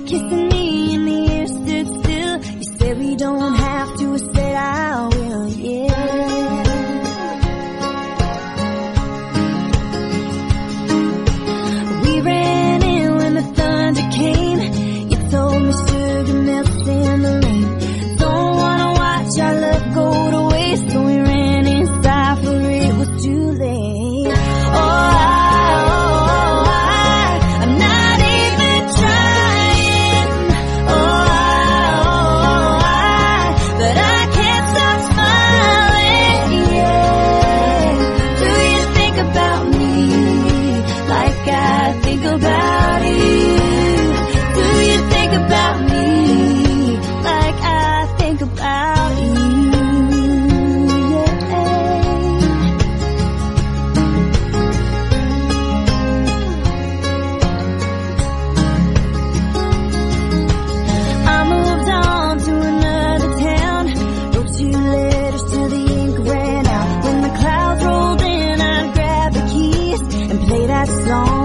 kissing me and the air stood still. You said we don't have to, I said I will, yeah. We ran in when the thunder came. You told me sugar melts in the rain. Don't wanna watch our love go to waste, so we ran inside for it was too late. I'm not even trying. But I can't stop smiling, yeah. Do you think about me like I think about you? Do you think about me like I think about you? I moved on to another town, wrote 2 letters till the ink ran out. When the clouds rolled in, I'd grab the keys and play that song